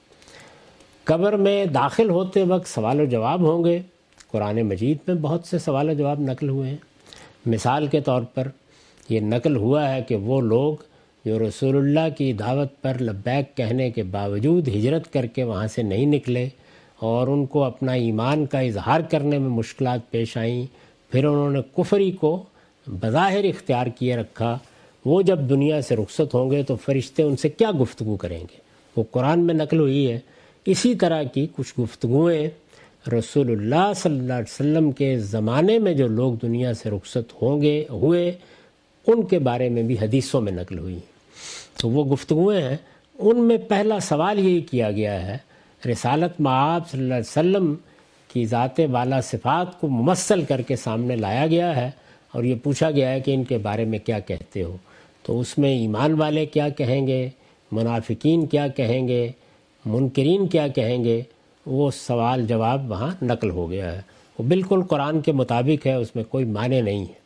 قبر میں داخل ہوتے وقت سوال و جواب ہوں گے۔ قرآن مجید میں بہت سے سوال و جواب نقل ہوئے ہیں۔ مثال کے طور پر یہ نقل ہوا ہے کہ وہ لوگ جو رسول اللہ کی دعوت پر لبیک کہنے کے باوجود ہجرت کر کے وہاں سے نہیں نکلے اور ان کو اپنا ایمان کا اظہار کرنے میں مشکلات پیش آئیں، پھر انہوں نے کفری کو بظاہر اختیار کیے رکھا، وہ جب دنیا سے رخصت ہوں گے تو فرشتے ان سے کیا گفتگو کریں گے، وہ قرآن میں نقل ہوئی ہے۔ اسی طرح کی کچھ گفتگویں رسول اللہ صلی اللہ علیہ وسلم کے زمانے میں جو لوگ دنیا سے رخصت ہوئے ان کے بارے میں بھی حدیثوں میں نقل ہوئی۔ تو وہ گفتگویں ہیں، ان میں پہلا سوال یہی کیا گیا ہے، رسالت مآب صلی اللہ علیہ وسلم کی ذات والا صفات کو ممثل کر کے سامنے لایا گیا ہے اور یہ پوچھا گیا ہے کہ ان کے بارے میں کیا کہتے ہو۔ تو اس میں ایمان والے کیا کہیں گے، منافقین کیا کہیں گے، منکرین کیا کہیں گے، وہ سوال جواب وہاں نقل ہو گیا ہے۔ وہ بالکل قرآن کے مطابق ہے، اس میں کوئی معنی نہیں ہے۔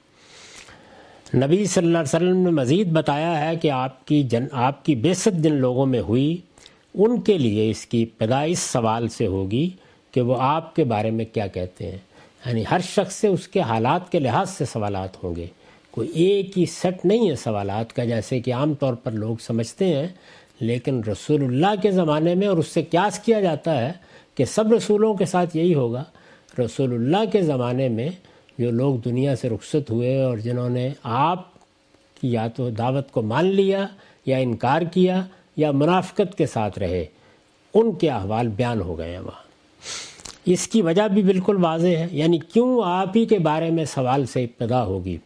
نبی صلی اللہ علیہ وسلم نے مزید بتایا ہے کہ آپ کی بعثت جن لوگوں میں ہوئی ان کے لیے اس کی ابتدا اس سوال سے ہوگی کہ وہ آپ کے بارے میں کیا کہتے ہیں، یعنی ہر شخص سے اس کے حالات کے لحاظ سے سوالات ہوں گے، کوئی ایک ہی سیٹ نہیں ہے سوالات کا جیسے کہ عام طور پر لوگ سمجھتے ہیں۔ لیکن رسول اللہ کے زمانے میں، اور اس سے قیاس کیا جاتا ہے کہ سب رسولوں کے ساتھ یہی ہوگا، رسول اللہ کے زمانے میں جو لوگ دنیا سے رخصت ہوئے اور جنہوں نے آپ کی یا تو دعوت کو مان لیا یا انکار کیا یا منافقت کے ساتھ رہے، ان کے احوال بیان ہو گئے ہیں وہاں۔ اس کی وجہ بھی بالکل واضح ہے، یعنی کیوں آپ ہی کے بارے میں سوال سے ابتدا ہوگی،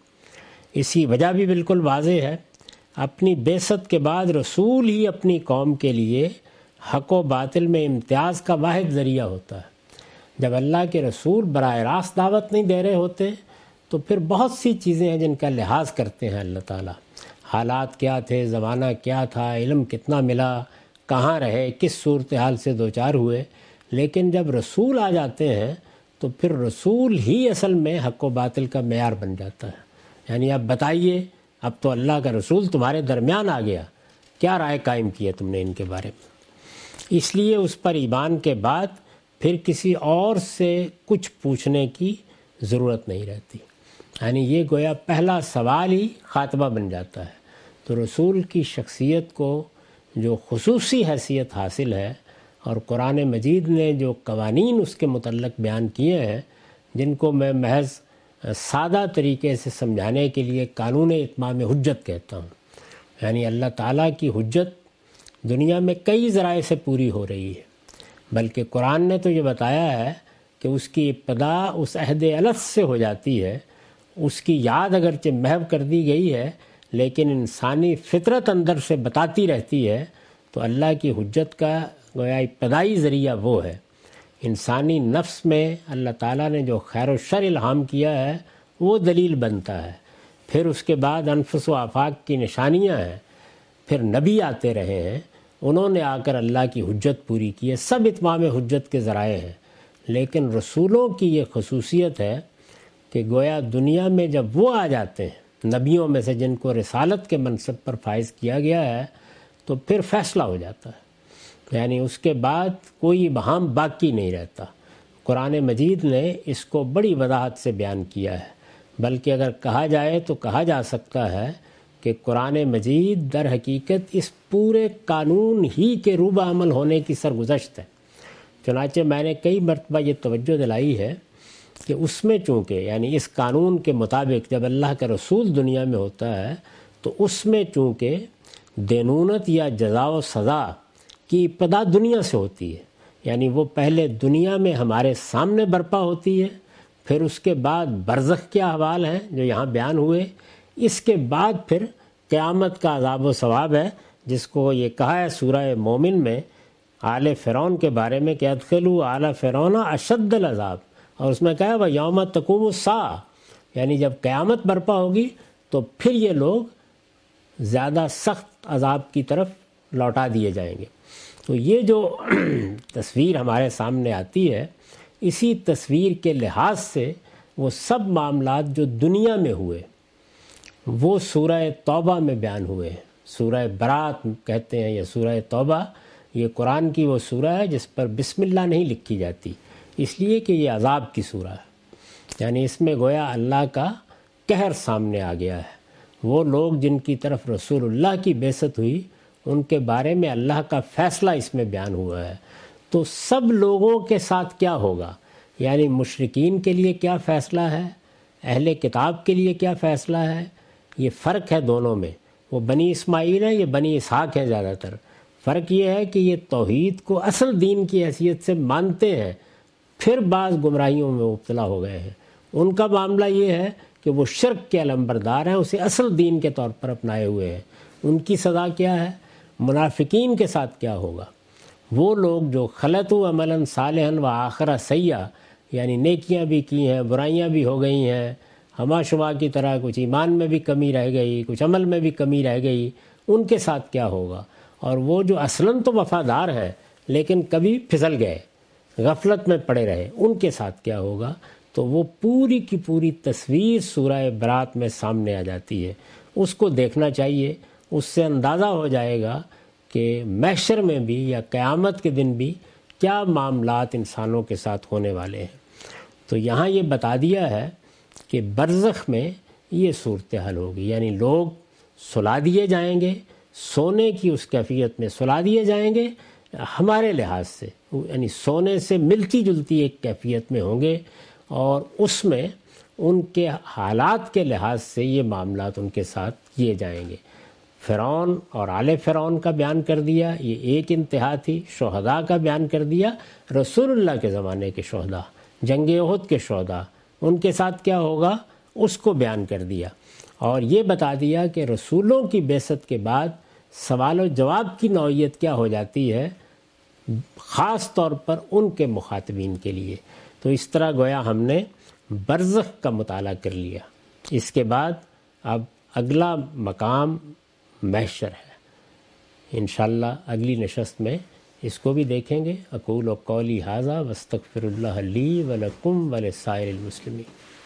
اس کی وجہ بھی بالکل واضح ہے۔ اپنی بعثت کے بعد رسول ہی اپنی قوم کے لیے حق و باطل میں امتیاز کا واحد ذریعہ ہوتا ہے۔ جب اللہ کے رسول براہ راست دعوت نہیں دے رہے ہوتے تو پھر بہت سی چیزیں ہیں جن کا لحاظ کرتے ہیں اللہ تعالیٰ، حالات کیا تھے، زمانہ کیا تھا، علم کتنا ملا، کہاں رہے، کس صورتحال سے دوچار ہوئے، لیکن جب رسول آ جاتے ہیں تو پھر رسول ہی اصل میں حق و باطل کا معیار بن جاتا ہے۔ یعنی اب بتائیے، اب تو اللہ کا رسول تمہارے درمیان آ گیا، کیا رائے قائم کی ہے تم نے ان کے بارے میں؟ اس لیے اس پر ایمان کے بعد پھر کسی اور سے کچھ پوچھنے کی ضرورت نہیں رہتی، یعنی یہ گویا پہلا سوال ہی خاتمہ بن جاتا ہے۔ تو رسول کی شخصیت کو جو خصوصی حیثیت حاصل ہے، اور قرآن مجید نے جو قوانین اس کے متعلق بیان کیے ہیں، جن کو میں محض سادہ طریقے سے سمجھانے کے لیے قانون اتمام حجت کہتا ہوں، یعنی اللہ تعالیٰ کی حجت دنیا میں کئی ذرائع سے پوری ہو رہی ہے، بلکہ قرآن نے تو یہ بتایا ہے کہ اس کی ابتدا اس عہد الست سے ہو جاتی ہے، اس کی یاد اگرچہ محو کر دی گئی ہے لیکن انسانی فطرت اندر سے بتاتی رہتی ہے۔ تو اللہ کی حجت کا گویا ابتدائی ذریعہ وہ ہے، انسانی نفس میں اللہ تعالیٰ نے جو خیر و شر الہام کیا ہے وہ دلیل بنتا ہے، پھر اس کے بعد انفس و آفاق کی نشانیاں ہیں، پھر نبی آتے رہے ہیں، انہوں نے آ کر اللہ کی حجت پوری کی ہے، سب اتمام حجت کے ذرائع ہیں۔ لیکن رسولوں کی یہ خصوصیت ہے کہ گویا دنیا میں جب وہ آ جاتے ہیں نبیوں میں سے جن کو رسالت کے منصب پر فائز کیا گیا ہے، تو پھر فیصلہ ہو جاتا ہے، یعنی اس کے بعد کوئی ابہام باقی نہیں رہتا۔ قرآن مجید نے اس کو بڑی وضاحت سے بیان کیا ہے، بلکہ اگر کہا جائے تو کہا جا سکتا ہے کہ قرآن مجید در حقیقت اس پورے قانون ہی کے روبہ عمل ہونے کی سرگزشت ہے۔ چنانچہ میں نے کئی مرتبہ یہ توجہ دلائی ہے کہ اس میں چونکہ یعنی اس قانون کے مطابق جب اللہ کا رسول دنیا میں ہوتا ہے تو اس میں چونکہ دینونت یا جزا و سزا کی ابتدا دنیا سے ہوتی ہے، یعنی وہ پہلے دنیا میں ہمارے سامنے برپا ہوتی ہے، پھر اس کے بعد برزخ کے احوال ہیں جو یہاں بیان ہوئے، اس کے بعد پھر قیامت کا عذاب و ثواب ہے، جس کو یہ کہا ہے سورہ مومن میں آل فرعون کے بارے میں کہ ادخلوا آل فرعون اشد العذاب، اور اس میں کہا ہے وَيَوْمَ تَقُومُ السَّاعَةُ، یعنی جب قیامت برپا ہوگی تو پھر یہ لوگ زیادہ سخت عذاب کی طرف لوٹا دیے جائیں گے۔ تو یہ جو تصویر ہمارے سامنے آتی ہے، اسی تصویر کے لحاظ سے وہ سب معاملات جو دنیا میں ہوئے وہ سورہ توبہ میں بیان ہوئے ہیں۔ سورہ برات کہتے ہیں یا سورہ توبہ، یہ قرآن کی وہ سورہ ہے جس پر بسم اللہ نہیں لکھی جاتی، اس لیے کہ یہ عذاب کی سورہ ہے، یعنی اس میں گویا اللہ کا قہر سامنے آ گیا ہے۔ وہ لوگ جن کی طرف رسول اللہ کی بعثت ہوئی ان کے بارے میں اللہ کا فیصلہ اس میں بیان ہوا ہے۔ تو سب لوگوں کے ساتھ کیا ہوگا، یعنی مشرکین کے لیے کیا فیصلہ ہے، اہل کتاب کے لیے کیا فیصلہ ہے، یہ فرق ہے دونوں میں۔ وہ بنی اسماعیل ہیں، یہ بنی اسحاق ہیں زیادہ تر۔ فرق یہ ہے کہ یہ توحید کو اصل دین کی حیثیت سے مانتے ہیں، پھر بعض گمراہیوں میں مبتلا ہو گئے ہیں۔ ان کا معاملہ یہ ہے کہ وہ شرک کے علمبردار ہیں، اسے اصل دین کے طور پر اپنائے ہوئے ہیں۔ ان کی سزا کیا ہے؟ منافقین کے ساتھ کیا ہوگا؟ وہ لوگ جو خلطوا عملا صالحا وآخر سیئا، یعنی نیکیاں بھی کی ہیں، برائیاں بھی ہو گئی ہیں، ہما شما کی طرح کچھ ایمان میں بھی کمی رہ گئی، کچھ عمل میں بھی کمی رہ گئی، ان کے ساتھ کیا ہوگا؟ اور وہ جو اصلاً تو وفادار ہیں لیکن کبھی پھسل گئے، غفلت میں پڑے رہے، ان کے ساتھ کیا ہوگا؟ تو وہ پوری کی پوری تصویر سورہ برات میں سامنے آ جاتی ہے۔ اس کو دیکھنا چاہیے، اس سے اندازہ ہو جائے گا کہ محشر میں بھی یا قیامت کے دن بھی کیا معاملات انسانوں کے ساتھ ہونے والے ہیں۔ تو یہاں یہ بتا دیا ہے کہ برزخ میں یہ صورتحال ہوگی، یعنی لوگ سلا دیے جائیں گے، سونے کی اس کیفیت میں سلا دیے جائیں گے ہمارے لحاظ سے، یعنی سونے سے ملتی جلتی ایک کیفیت میں ہوں گے، اور اس میں ان کے حالات کے لحاظ سے یہ معاملات ان کے ساتھ کیے جائیں گے۔ فرعون اور آل فرعون کا بیان کر دیا، یہ ایک انتہا تھی. شہداء کا بیان کر دیا، رسول اللہ کے زمانے کے شہداء، جنگ احد کے شہداء، ان کے ساتھ کیا ہوگا اس کو بیان کر دیا. اور یہ بتا دیا کہ رسولوں کی بعثت کے بعد سوال و جواب کی نوعیت کیا ہو جاتی ہے، خاص طور پر ان کے مخاطبین کے لیے. تو اس طرح گویا ہم نے برزخ کا مطالعہ کر لیا. اس کے بعد اب اگلا مقام محشر ہے. انشاءاللہ اگلی نشست میں اس کو بھی دیکھیں گے. اقول قولی ھذا واستغفر اللہ لی ولکم ولسائر المسلمین.